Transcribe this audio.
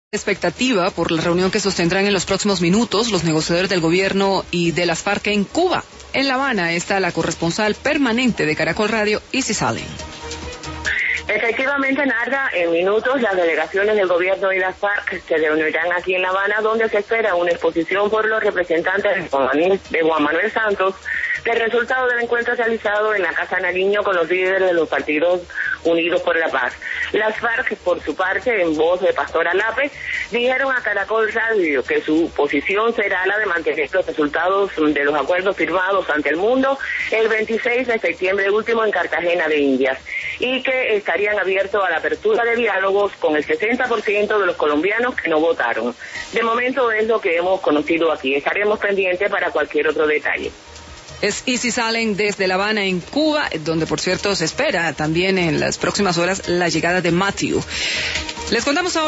Expectativa por la reunión que sostendrán en los próximos minutos los negociadores del gobierno y de las FARC en Cuba. En La Habana está la corresponsal permanente de Caracol Radio, Isis Allen. Efectivamente, Narda, en minutos las delegaciones del gobierno y las FARC se reunirán aquí en La Habana, donde se espera una exposición por los representantes de Juan Manuel Santos del resultado del encuentro realizado en la Casa Nariño con los líderes de los partidos Unidos por la Paz. Las FARC, por su parte, en voz de Pastora Lape, dijeron a Caracol Radio que su posición será la de mantener los resultados de los acuerdos firmados ante el mundo el 26 de septiembre último en Cartagena de Indias, y que estarían abiertos a la apertura de diálogos con el 60% de los colombianos que no votaron. De momento es lo que hemos conocido aquí. Estaremos pendientes para cualquier otro detalle. Es Isis Allen desde La Habana, en Cuba, donde, por cierto, se espera también en las próximas horas la llegada de Matthew. Les contamos ahora